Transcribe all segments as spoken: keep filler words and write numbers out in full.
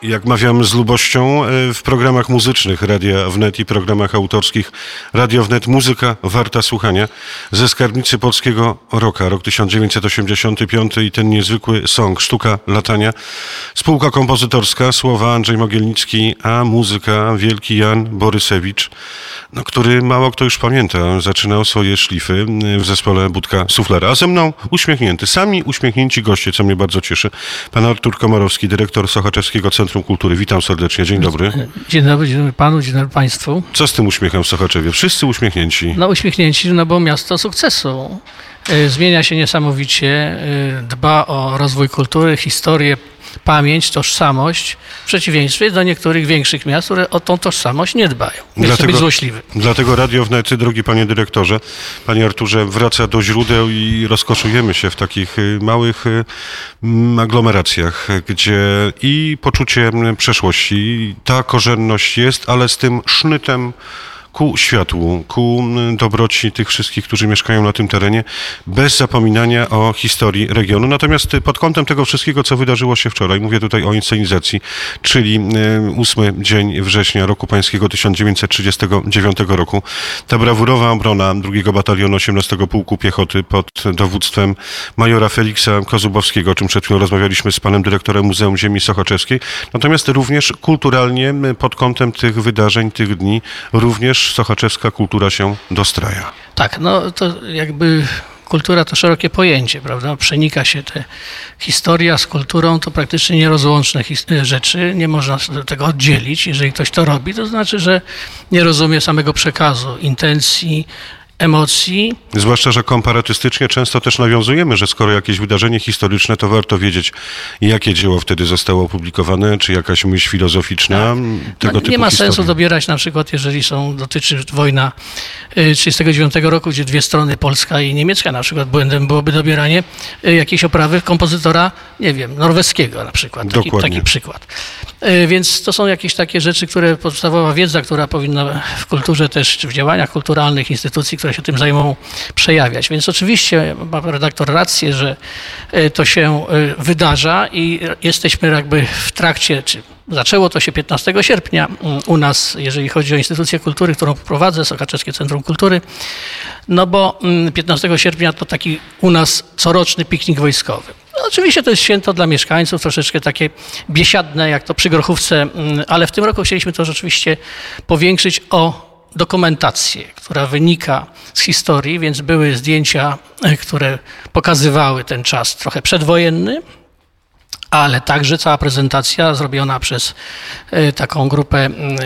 Jak mawiamy z lubością, w programach muzycznych Radia Wnet i programach autorskich Radio Wnet muzyka warta słuchania ze skarbnicy polskiego rocka, rok tysiąc dziewięćset osiemdziesiąty piąty i ten niezwykły song Sztuka latania. Spółka kompozytorska, słowa Andrzej Mogielnicki, a muzyka wielki Jan Borysewicz, no, który mało kto już pamięta, zaczynał swoje szlify w zespole Budka Suflera. A ze mną uśmiechnięty, sami uśmiechnięci goście, co mnie bardzo cieszy. Pan Artur Komorowski, dyrektor Sochaczewskiego Centrum Kultury. Witam serdecznie, dzień dobry. Dzień dobry, dzień dobry panu, dzień dobry państwu. Co z tym uśmiechem w Sochaczewie? Wszyscy uśmiechnięci. No uśmiechnięci, no bo miasto sukcesu. Zmienia się niesamowicie, dba o rozwój kultury, historię, pamięć, tożsamość, w przeciwieństwie do niektórych większych miast, które o tą tożsamość nie dbają. Nie chcę być złośliwy. Dlatego Radio Wnet, drogi panie dyrektorze, panie Arturze, wraca do źródeł i rozkoszujemy się w takich małych aglomeracjach, gdzie i poczucie przeszłości, ta korzenność jest, ale z tym sznytem ku światłu, ku dobroci tych wszystkich, którzy mieszkają na tym terenie, bez zapominania o historii regionu. Natomiast pod kątem tego wszystkiego, co wydarzyło się wczoraj, mówię tutaj o inscenizacji, czyli ósmy dzień września roku pańskiego tysiąc dziewięćset trzydziestego dziewiątego roku, ta brawurowa obrona drugiego Batalionu osiemnastego Pułku Piechoty pod dowództwem majora Feliksa Kozubowskiego, o czym przed chwilą rozmawialiśmy z panem dyrektorem Muzeum Ziemi Sochaczewskiej. Natomiast również kulturalnie pod kątem tych wydarzeń, tych dni, również sochaczewska kultura się dostraja. Tak, no to jakby kultura to szerokie pojęcie, prawda? Przenika się te historia z kulturą, to praktycznie nierozłączne rzeczy, nie można tego oddzielić. Jeżeli ktoś to robi, to znaczy, że nie rozumie samego przekazu, intencji, emocji. Zwłaszcza, że komparatystycznie często też nawiązujemy, że skoro jakieś wydarzenie historyczne, to warto wiedzieć, jakie dzieło wtedy zostało opublikowane, czy jakaś myśl filozoficzna, tak. tego no, typu nie ma historii. sensu dobierać na przykład, jeżeli są, dotyczy wojna trzydziestego dziewiątego roku, gdzie dwie strony, polska i niemiecka, na przykład błędem byłoby dobieranie jakiejś oprawy kompozytora, nie wiem, norweskiego na przykład. Taki, taki przykład. Więc to są jakieś takie rzeczy, które podstawowa wiedza, która powinna w kulturze też, czy w działaniach kulturalnych instytucji, które się tym zajmą, przejawiać. Więc oczywiście ma redaktor rację, że to się wydarza i jesteśmy jakby w trakcie, czy zaczęło to się piętnastego sierpnia u nas, jeżeli chodzi o instytucję kultury, którą prowadzę, Sochaczewskie Centrum Kultury, no bo piętnastego sierpnia to taki u nas coroczny piknik wojskowy. No, oczywiście to jest święto dla mieszkańców, troszeczkę takie biesiadne, jak to przy grochówce, ale w tym roku chcieliśmy to rzeczywiście powiększyć o dokumentację, która wynika z historii, więc były zdjęcia, które pokazywały ten czas trochę przedwojenny, ale także cała prezentacja zrobiona przez taką grupę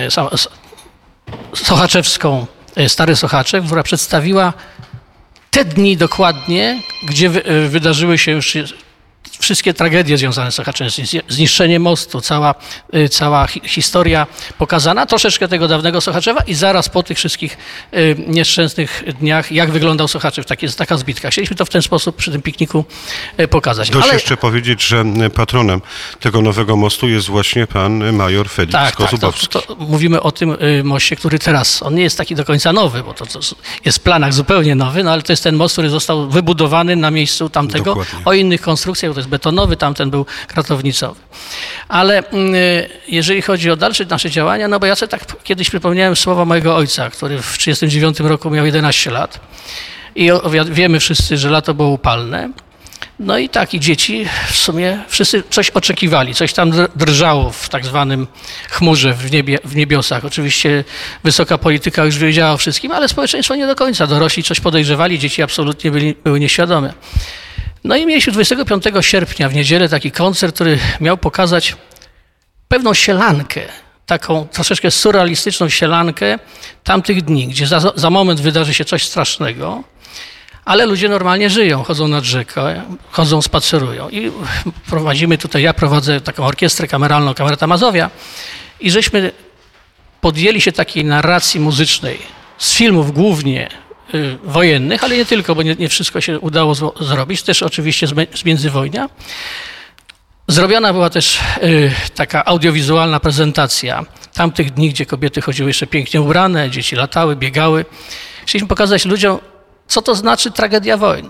sochaczewską, Stary Sochaczew, która przedstawiła te dni dokładnie, gdzie wydarzyły się już wszystkie tragedie związane z Sochaczewem, zniszczenie mostu, cała, cała historia pokazana, troszeczkę tego dawnego Sochaczewa i zaraz po tych wszystkich nieszczęsnych dniach, jak wyglądał Sochaczew. Tak jest taka zbitka. Chcieliśmy to w ten sposób przy tym pikniku pokazać. Dość Ale... jeszcze powiedzieć, że patronem tego nowego mostu jest właśnie pan major Feliks tak, Kozubowski. Tak, to, to mówimy o tym moście, który teraz, on nie jest taki do końca nowy, bo to, to jest w planach zupełnie nowy, no ale to jest ten most, który został wybudowany na miejscu tamtego, Dokładnie. O innych konstrukcjach, to jest betonowy, tamten był kratownicowy. Ale jeżeli chodzi o dalsze nasze działania, no bo ja sobie tak kiedyś przypomniałem słowa mojego ojca, który w trzydziestym dziewiątym roku miał jedenaście lat i wiemy wszyscy, że lato było upalne. No i tak, i dzieci w sumie wszyscy coś oczekiwali, coś tam drżało w tak zwanym chmurze w, niebie, w niebiosach. Oczywiście wysoka polityka już wiedziała o wszystkim, ale społeczeństwo nie do końca. Dorośli coś podejrzewali, dzieci absolutnie byli, były nieświadome. No i mieliśmy dwudziestego piątego sierpnia w niedzielę taki koncert, który miał pokazać pewną sielankę, taką troszeczkę surrealistyczną sielankę tamtych dni, gdzie za, za moment wydarzy się coś strasznego, ale ludzie normalnie żyją, chodzą nad rzekę, chodzą, spacerują. I prowadzimy tutaj, ja prowadzę taką orkiestrę kameralną, Kamerata Mazowia i żeśmy podjęli się takiej narracji muzycznej z filmów głównie wojennych, ale nie tylko, bo nie, nie wszystko się udało z, zrobić, też oczywiście z, z międzywojnia. Zrobiona była też y, taka audiowizualna prezentacja tamtych dni, gdzie kobiety chodziły jeszcze pięknie ubrane, dzieci latały, biegały. Chcieliśmy pokazać ludziom, co to znaczy tragedia wojny.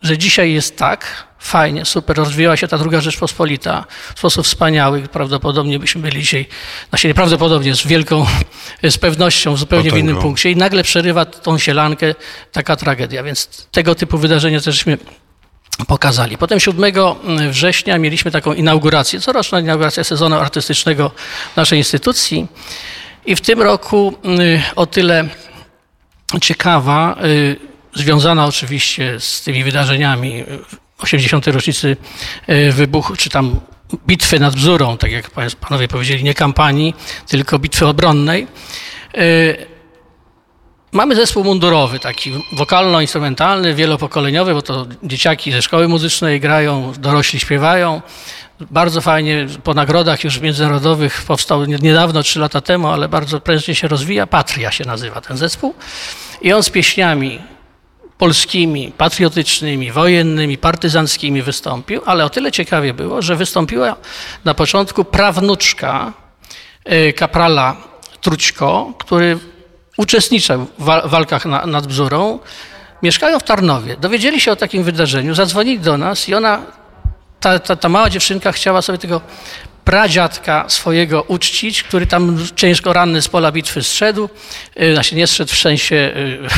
że dzisiaj jest tak fajnie, super, rozwijała się ta druga Rzeczpospolita w sposób wspaniały. Prawdopodobnie byśmy byli dzisiaj, znaczy nieprawdopodobnie, z wielką, z pewnością w zupełnie w innym punkcie i nagle przerywa tą sielankę taka tragedia, więc tego typu wydarzenia teżśmy pokazali. Potem siódmego września mieliśmy taką inaugurację, coroczną inaugurację sezonu artystycznego naszej instytucji i w tym roku o tyle ciekawa, związana oczywiście z tymi wydarzeniami osiemdziesiątej rocznicy wybuchu, czy tam bitwy nad Bzurą, tak jak panowie powiedzieli, nie kampanii, tylko bitwy obronnej. Mamy zespół mundurowy, taki wokalno-instrumentalny, wielopokoleniowy, bo to dzieciaki ze szkoły muzycznej grają, dorośli śpiewają. Bardzo fajnie, po nagrodach już międzynarodowych powstał niedawno, trzy lata temu, ale bardzo prężnie się rozwija. Patria się nazywa ten zespół. I on z pieśniami polskimi, patriotycznymi, wojennymi, partyzanckimi wystąpił, ale o tyle ciekawie było, że wystąpiła na początku prawnuczka kaprala Trućko, który uczestniczył w walkach na, nad Bzurą. Mieszkają w Tarnowie. Dowiedzieli się o takim wydarzeniu, zadzwonili do nas i ona, ta, ta, ta mała dziewczynka chciała sobie tego pradziadka swojego uczcić, który tam ciężko ranny z pola bitwy zszedł. Znaczy nie zszedł w sensie,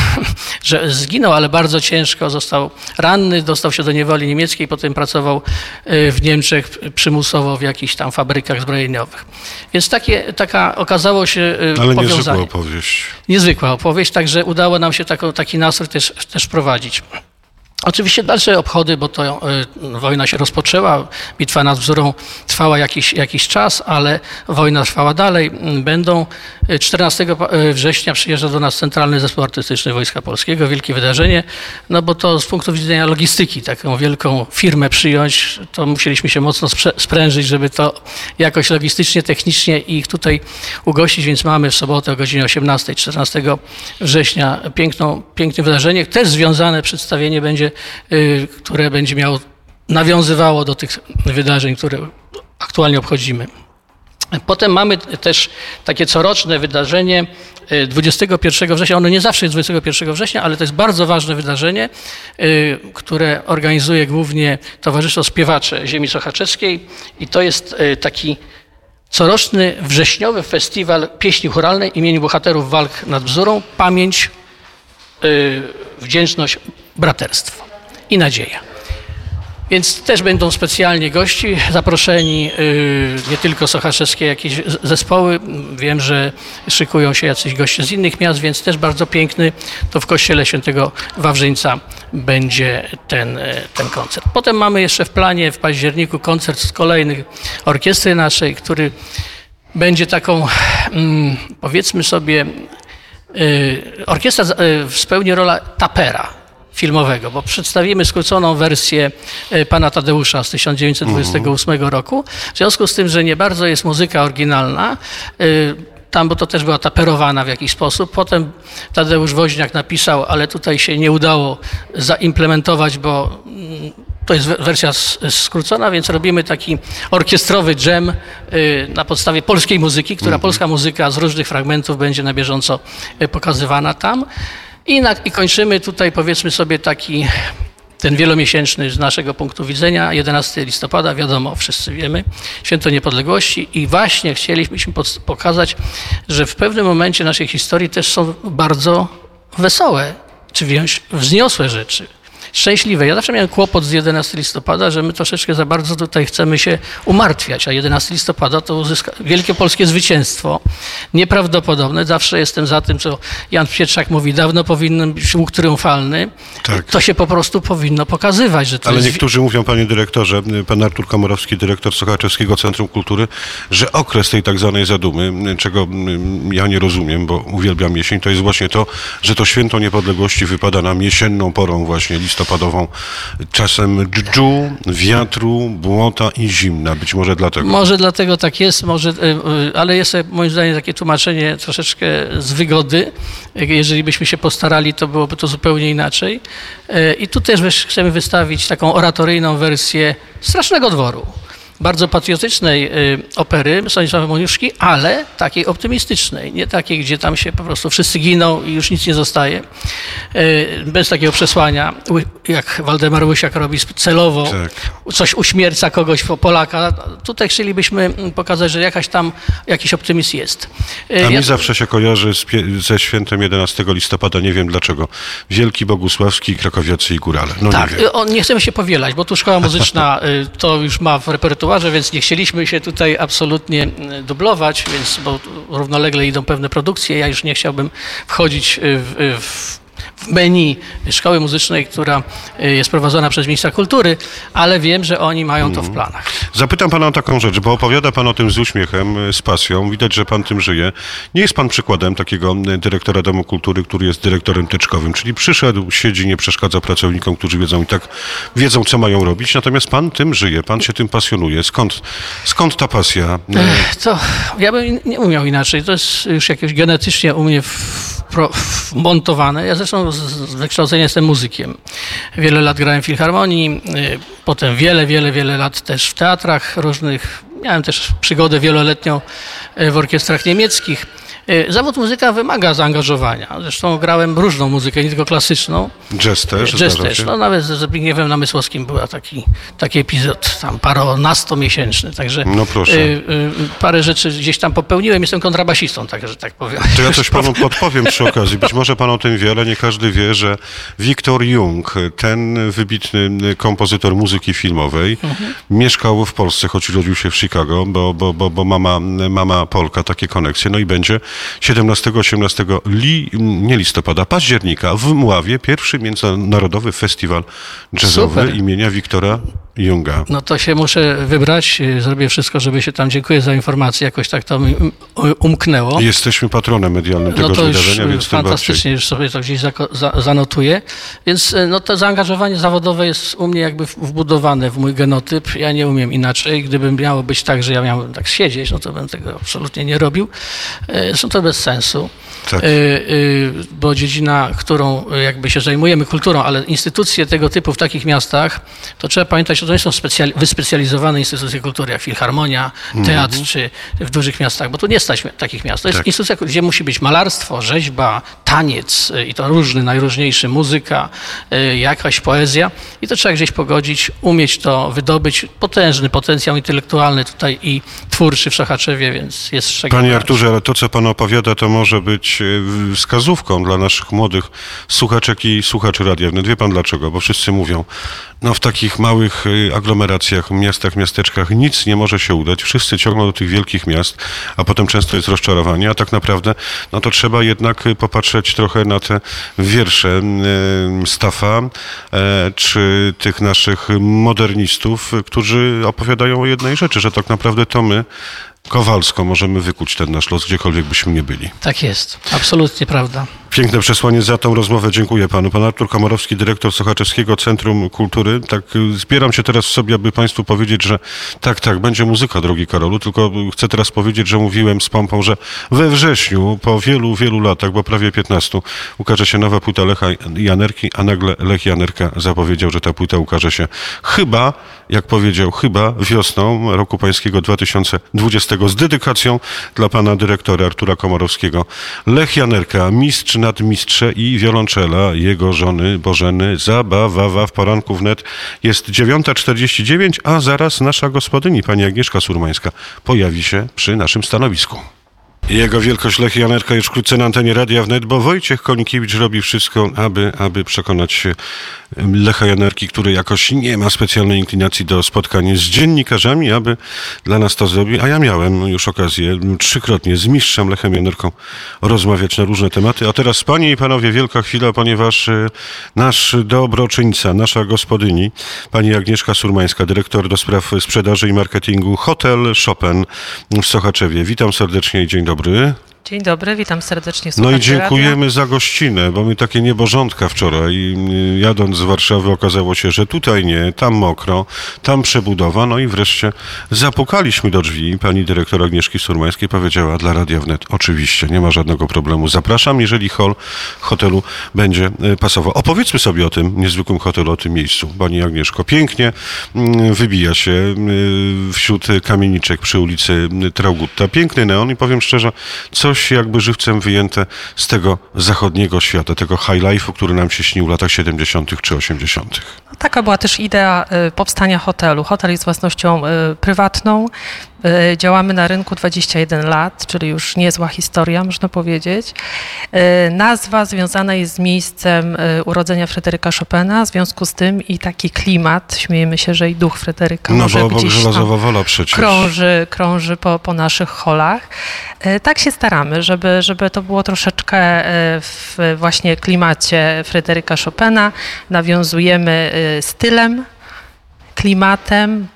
że zginął, ale bardzo ciężko został ranny, dostał się do niewoli niemieckiej, potem pracował w Niemczech przymusowo w jakichś tam fabrykach zbrojeniowych. Więc takie, taka okazało się ale powiązanie. niezwykła opowieść. Niezwykła opowieść, także udało nam się taką, taki nastrój też, też prowadzić. Oczywiście dalsze obchody, bo to y, wojna się rozpoczęła, bitwa nad Bzurą trwała jakiś, jakiś czas, ale wojna trwała dalej. Będą czternastego września przyjeżdża do nas Centralny Zespół Artystyczny Wojska Polskiego, wielkie wydarzenie, no bo to z punktu widzenia logistyki, taką wielką firmę przyjąć, to musieliśmy się mocno sprężyć, żeby to jakoś logistycznie, technicznie ich tutaj ugościć, więc mamy w sobotę o godzinie osiemnastej, czternastego września piękną, piękne wydarzenie, też związane przedstawienie będzie, które będzie miało, nawiązywało do tych wydarzeń, które aktualnie obchodzimy. Potem mamy też takie coroczne wydarzenie dwudziestego pierwszego września. Ono nie zawsze jest dwudziestego pierwszego września, ale to jest bardzo ważne wydarzenie, które organizuje głównie Towarzystwo Śpiewacze Ziemi Sochaczeskiej i to jest taki coroczny wrześniowy festiwal pieśni chóralnej imieniu bohaterów walk nad Bzurą, pamięć, wdzięczność, braterstwo i nadzieja. Więc też będą specjalnie gości zaproszeni, nie tylko sochaczewskie jakieś zespoły. Wiem, że szykują się jacyś goście z innych miast, więc też bardzo piękny. To w kościele Świętego Wawrzyńca będzie ten, ten koncert. Potem mamy jeszcze w planie w październiku koncert z kolejnych orkiestry naszej, który będzie taką, powiedzmy sobie, orkiestra spełni rolę tapera filmowego, bo przedstawimy skróconą wersję pana Tadeusza z tysiąc dziewięćset dwudziestego ósmego roku. W związku z tym, że nie bardzo jest muzyka oryginalna, tam, bo to też była taperowana w jakiś sposób. Potem Tadeusz Woźniak napisał, ale tutaj się nie udało zaimplementować, bo to jest wersja skrócona, więc robimy taki orkiestrowy dżem na podstawie polskiej muzyki, która polska muzyka z różnych fragmentów będzie na bieżąco pokazywana tam. I, na, I kończymy tutaj, powiedzmy sobie, taki ten wielomiesięczny z naszego punktu widzenia, jedenastego listopada, wiadomo, wszyscy wiemy, Święto Niepodległości i właśnie chcielibyśmy pod, pokazać, że w pewnym momencie naszej historii też są bardzo wesołe, czy wręcz wzniosłe rzeczy. Szczęśliwe. Ja zawsze miałem kłopot z jedenastego listopada, że my troszeczkę za bardzo tutaj chcemy się umartwiać, a jedenastego listopada to uzyska wielkie polskie zwycięstwo, nieprawdopodobne. Zawsze jestem za tym, co Jan Pietrzak mówi, dawno powinien być łuk triumfalny. Tak. To się po prostu powinno pokazywać. Że to Ale jest... niektórzy mówią, panie dyrektorze, pan Artur Komorowski, dyrektor Sochaczewskiego Centrum Kultury, że okres tej tak zwanej zadumy, czego ja nie rozumiem, bo uwielbiam jesień, to jest właśnie to, że to Święto Niepodległości wypada nam jesienną porą właśnie listopadową. Czasem dżdżu, wiatru, błota i zimna. Być może dlatego. Może dlatego tak jest, może, ale jest moim zdaniem takie tłumaczenie troszeczkę z wygody. Jeżeli byśmy się postarali, to byłoby to zupełnie inaczej. I tu też chcemy wystawić taką oratoryjną wersję Strasznego Dworu. Bardzo patriotycznej opery Stanisława Moniuszki, ale takiej optymistycznej, nie takiej, gdzie tam się po prostu wszyscy giną i już nic nie zostaje, bez takiego przesłania jak Waldemar Łysiak robi celowo, tak. coś uśmierca kogoś, Polaka. Tutaj chcielibyśmy pokazać, że jakaś tam, jakiś optymizm jest. A mi ja... zawsze się kojarzy z, ze świętem jedenastego listopada, nie wiem dlaczego. Wielki Bogusławski, Krakowiacy i Górale. No tak, nie, wiem. O, nie chcemy się powielać, bo tu szkoła muzyczna to już ma w repertuarze, więc nie chcieliśmy się tutaj absolutnie dublować, więc bo równolegle idą pewne produkcje. Ja już nie chciałbym wchodzić w, w w menu szkoły muzycznej, która jest prowadzona przez ministra kultury, ale wiem, że oni mają to w planach. Zapytam pana o taką rzecz, bo opowiada pan o tym z uśmiechem, z pasją. Widać, że pan tym żyje. Nie jest pan przykładem takiego dyrektora Domu Kultury, który jest dyrektorem teczkowym, czyli przyszedł, siedzi, nie przeszkadza pracownikom, którzy wiedzą i tak wiedzą, co mają robić. Natomiast pan tym żyje, pan się tym pasjonuje. Skąd, skąd ta pasja? Ech, to ja bym nie umiał inaczej. To jest już jakieś genetycznie u mnie wmontowane. Ja zresztą z wykształcenia jestem muzykiem. Wiele lat grałem w filharmonii, potem wiele, wiele, wiele lat też w teatrach różnych. Miałem też przygodę wieloletnią w orkiestrach niemieckich. Zawód muzyka wymaga zaangażowania. Zresztą grałem różną muzykę, nie tylko klasyczną. Jazz też? Jazz też. No, nawet ze Zbigniewem Namysłowskim był taki, taki epizod, tam paronastomiesięczny. Także no proszę. Y, y, parę rzeczy gdzieś tam popełniłem. Jestem kontrabasistą, tak, że tak powiem. To ja coś panu podpowiem przy okazji. Być może pan o tym wie, ale nie każdy wie, że Victor Jung, ten wybitny kompozytor muzyki filmowej, mhm. mieszkał w Polsce, choć urodził się w Chicago, bo, bo, bo, bo mama, mama Polka, takie koneksje. No i będzie siedemnastego osiemnastego li, nie listopada, października w Mławie pierwszy międzynarodowy festiwal jazzowy Super. imienia Wiktora Junga. No to się muszę wybrać, zrobię wszystko, żeby się tam, dziękuję za informację, jakoś tak to mi umknęło. Jesteśmy patronem medialnym tegoż no to wydarzenia, już więc fantastycznie, już sobie to gdzieś zanotuję. Więc no to zaangażowanie zawodowe jest u mnie jakby wbudowane w mój genotyp. Ja nie umiem inaczej. Gdybym miało być tak, że ja miałbym tak siedzieć, no to bym tego absolutnie nie robił. Zresztą to bez sensu. Tak. Bo dziedzina, którą jakby się zajmujemy kulturą, ale instytucje tego typu w takich miastach, to trzeba pamiętać, że to nie są specjali- wyspecjalizowane instytucje kultury, jak Filharmonia, teatr, mm-hmm. czy w dużych miastach, bo tu nie stać takich miast. To jest tak. instytucja, gdzie musi być malarstwo, rzeźba, taniec i to różny, najróżniejszy, muzyka, jakaś poezja i to trzeba gdzieś pogodzić, umieć to wydobyć. Potężny potencjał intelektualny tutaj i twórczy w Sochaczewie, więc jest z czego. Panie Arturze, ale to, co pan opowiada, to może być wskazówką dla naszych młodych słuchaczek i słuchaczy Radia Wnet. Wie pan dlaczego? Bo wszyscy mówią, no w takich małych aglomeracjach, miastach, miasteczkach nic nie może się udać. Wszyscy ciągną do tych wielkich miast, a potem często jest rozczarowanie, a tak naprawdę no to trzeba jednak popatrzeć trochę na te wiersze Staffa czy tych naszych modernistów, którzy opowiadają o jednej rzeczy, że tak naprawdę to my Kowalsko możemy wykuć ten nasz los, gdziekolwiek byśmy nie byli. Tak jest, absolutnie prawda. Piękne przesłanie, za tą rozmowę dziękuję panu. Pan Artur Komorowski, dyrektor Sochaczewskiego Centrum Kultury. Tak, zbieram się teraz w sobie, aby państwu powiedzieć, że tak, tak, będzie muzyka, drogi Karolu, tylko chcę teraz powiedzieć, że mówiłem z pompą, że we wrześniu, po wielu, wielu latach, bo prawie piętnastu, ukaże się nowa płyta Lecha Janerki, a nagle Lech Janerka zapowiedział, że ta płyta ukaże się chyba, jak powiedział, chyba wiosną roku pańskiego dwa tysiące dwudziestego z dedykacją dla pana dyrektora Artura Komorowskiego. Lech Janerka, mistrz nadmistrze i wiolonczela jego żony Bożeny Zabawawa. W poranku wnet jest dziewiąta czterdzieści dziewięć, a zaraz nasza gospodyni, pani Agnieszka Surmańska, pojawi się przy naszym stanowisku. Jego wielkość Lech Janerka już wkrótce na antenie Radia Wnet, bo Wojciech Konikiewicz robi wszystko, aby, aby przekonać się Lecha Janerki, który jakoś nie ma specjalnej inklinacji do spotkań z dziennikarzami, aby dla nas to zrobił. A ja miałem już okazję trzykrotnie z mistrzem Lechem Janerką rozmawiać na różne tematy. A teraz, panie i panowie, wielka chwila, ponieważ nasz dobroczyńca, nasza gospodyni, pani Agnieszka Surmańska, dyrektor do spraw sprzedaży i marketingu Hotel Chopin w Sochaczewie. Witam serdecznie i dzień dobry. Dobry. Dzień dobry, witam serdecznie słuchaczy No i dziękujemy radia. za gościnę, bo my takie nieborządka wczoraj, jadąc z Warszawy, okazało się, że tutaj nie, tam mokro, tam przebudowa, no i wreszcie zapukaliśmy do drzwi. Pani dyrektor Agnieszki Surmańskiej powiedziała dla Radia Wnet, oczywiście, nie ma żadnego problemu, zapraszam, jeżeli hol hotelu będzie pasował. Opowiedzmy sobie o tym niezwykłym hotelu, o tym miejscu. Pani Agnieszko, pięknie wybija się wśród kamieniczek przy ulicy Traugutta. Piękny neon i powiem szczerze, coś coś jakby żywcem wyjęte z tego zachodniego świata, tego high life'u, który nam się śnił w latach siedemdziesiątych czy osiemdziesiątych. No, taka była też idea y, powstania hotelu. Hotel jest własnością y, prywatną. Y, działamy na rynku dwadzieścia jeden lat, czyli już niezła historia, można powiedzieć. Y, nazwa związana jest z miejscem y, urodzenia Fryderyka Chopina, w związku z tym i taki klimat, śmiejemy się, że i duch Fryderyka no, może bo, gdzieś bo żelazowa wola przecież. krąży, krąży po, po naszych holach. Y, tak się staramy, żeby, żeby to było troszeczkę y, w właśnie klimacie Fryderyka Chopina. Nawiązujemy y, stylem, klimatem,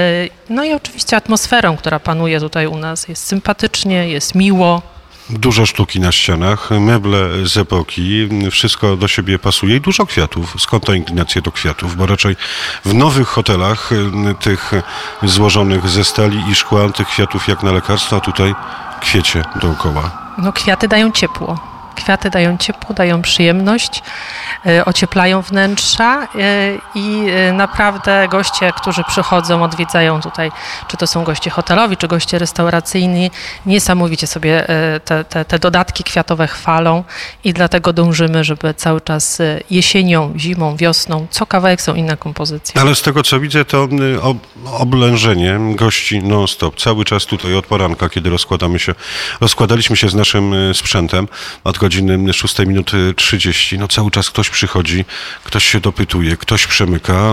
no i oczywiście atmosferą, która panuje tutaj u nas. Jest sympatycznie, jest miło. Dużo sztuki na ścianach, meble z epoki, wszystko do siebie pasuje i dużo kwiatów. Skąd ta inklinacja do kwiatów? Bo raczej w nowych hotelach, tych złożonych ze stali i szkła, tych kwiatów jak na lekarstwo, a tutaj kwiecie dookoła. No kwiaty dają ciepło. Kwiaty dają ciepło, dają przyjemność, y, ocieplają wnętrza y, i y, naprawdę goście, którzy przychodzą, odwiedzają tutaj, czy to są goście hotelowi, czy goście restauracyjni, niesamowicie sobie y, te, te, te dodatki kwiatowe chwalą i dlatego dążymy, żeby cały czas y, jesienią, zimą, wiosną, co kawałek są inne kompozycje. Ale z tego co widzę, to y, ob, oblężenie gości non-stop, cały czas tutaj od poranka, kiedy rozkładamy się, rozkładaliśmy się z naszym y, sprzętem, od godziny szóstej minuty trzydzieści, no cały czas ktoś przychodzi, ktoś się dopytuje, ktoś przemyka,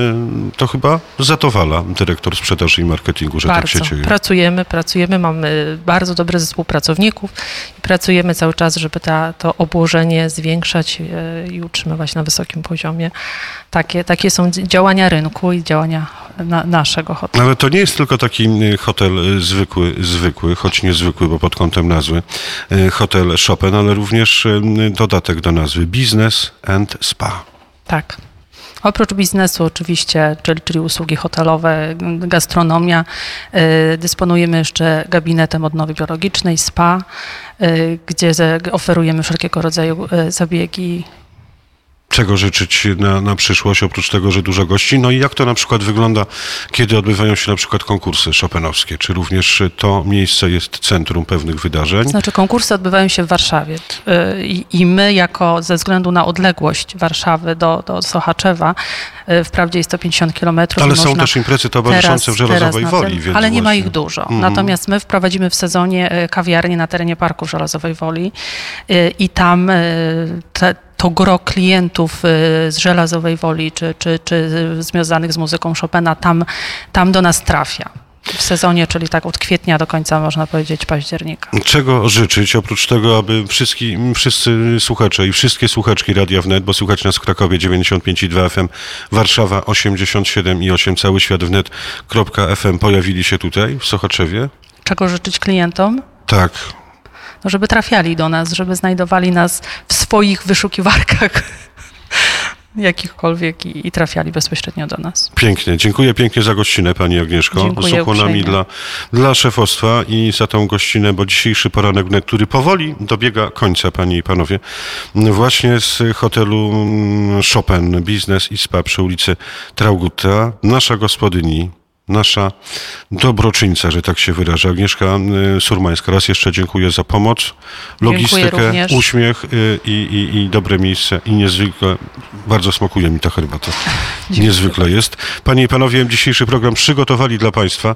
to chyba zatowala dyrektor sprzedaży i marketingu, że bardzo. Tak się dzieje. Pracujemy, pracujemy, mamy bardzo dobry zespół pracowników i pracujemy cały czas, żeby ta, to obłożenie zwiększać i utrzymywać na wysokim poziomie. Takie, takie są działania rynku i działania na, naszego hotelu. Ale to nie jest tylko taki hotel zwykły, zwykły, choć niezwykły, bo pod kątem nazwy, hotel Chopin, ale również dodatek do nazwy Business and Spa. Tak. Oprócz biznesu oczywiście, czyli, czyli usługi hotelowe, gastronomia, y, dysponujemy jeszcze gabinetem odnowy biologicznej, spa, y, gdzie oferujemy wszelkiego rodzaju y, zabiegi. Czego życzyć na, na przyszłość, oprócz tego, że dużo gości? No i jak to na przykład wygląda, kiedy odbywają się na przykład konkursy chopinowskie? Czy również to miejsce jest centrum pewnych wydarzeń? Znaczy konkursy odbywają się w Warszawie i, i my jako, ze względu na odległość Warszawy do, do Sochaczewa, wprawdzie jest to pięćdziesiąt kilometrów. Ale są też imprezy towarzyszące w Żelazowej Woli. Więc ale nie właśnie. ma ich dużo. Mm. Natomiast my wprowadzimy w sezonie kawiarnię na terenie parku w Żelazowej Woli i tam te, to gro klientów z Żelazowej Woli, czy, czy, czy związanych z muzyką Chopina, tam, tam do nas trafia. W sezonie, czyli tak od kwietnia do końca, można powiedzieć, października. Czego życzyć, oprócz tego, aby wszyscy, wszyscy słuchacze i wszystkie słuchaczki Radia Wnet, bo słuchać nas w Krakowie dziewięćdziesiąt pięć i dwa F M, Warszawa osiemdziesiąt siedem i osiem, cały świat wnet kropka f m pojawili się tutaj w Sochaczewie? Czego życzyć klientom? Tak. No, żeby trafiali do nas, żeby znajdowali nas w swoich wyszukiwarkach jakichkolwiek i, i trafiali bezpośrednio do nas. Pięknie. Dziękuję pięknie za gościnę, pani Agnieszko. Dziękuję z ukłonami dla, dla szefostwa i za tą gościnę, bo dzisiejszy poranek wnet, który powoli dobiega końca, panie i panowie, właśnie z hotelu Chopin Business i Spa przy ulicy Traugutta, nasza gospodyni, nasza dobroczyńca, że tak się wyraża, Agnieszka Surmańska. Raz jeszcze dziękuję za pomoc, logistykę, uśmiech i, i, i dobre miejsce i niezwykle, bardzo smakuje mi ta herbata. Niezwykle jest. Panie i panowie, dzisiejszy program przygotowali dla państwa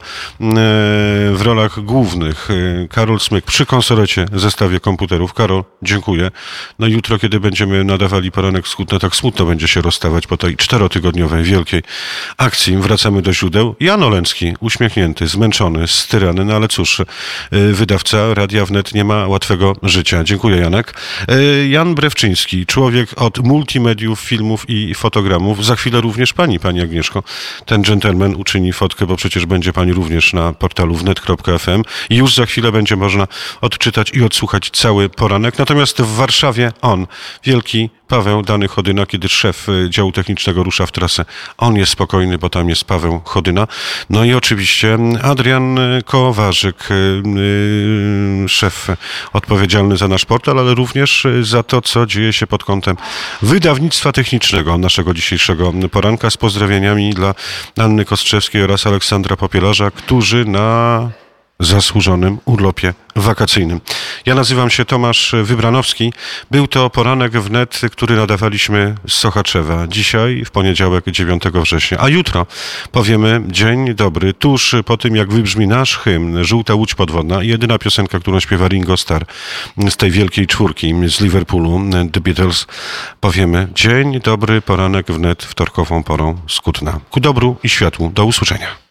w rolach głównych Karol Smyk przy konsolecie, zestawie komputerów. Karol, dziękuję. No i jutro, kiedy będziemy nadawali poranek wschód, no tak smutno będzie się rozstawać po tej czterotygodniowej wielkiej akcji. Wracamy do źródeł. Jan Oleński, uśmiechnięty, zmęczony, styrany, no ale cóż, wydawca Radia Wnet nie ma łatwego życia. Dziękuję, Janek. Jan Brewczyński, człowiek od multimediów, filmów i fotogramów. Za chwilę również pani, pani Agnieszko. Ten dżentelmen uczyni fotkę, bo przecież będzie pani również na portalu wnet kropka f m i już za chwilę będzie można odczytać i odsłuchać cały poranek. Natomiast w Warszawie on, wielki Paweł Dany Chodyna, kiedy szef działu technicznego rusza w trasę, on jest spokojny, bo tam jest Paweł Chodyna. No i oczywiście Adrian Kowarzyk, szef odpowiedzialny za nasz portal, ale również za to, co dzieje się pod kątem wydawnictwa technicznego naszego dzisiejszego poranka, z pozdrowieniami dla Anny Kostrzewskiej oraz Aleksandra Popielarza, którzy na zasłużonym urlopie wakacyjnym. Ja nazywam się Tomasz Wybranowski. Był to poranek wnet, który nadawaliśmy z Sochaczewa. Dzisiaj, w poniedziałek, dziewiątego września. A jutro powiemy dzień dobry, tuż po tym, jak wybrzmi nasz hymn Żółta Łódź Podwodna. Jedyna piosenka, którą śpiewa Ringo Starr z tej wielkiej czwórki z Liverpoolu, The Beatles. Powiemy dzień dobry, poranek wnet, wtorkową porą z Kutna. Ku dobru i światłu. Do usłyszenia.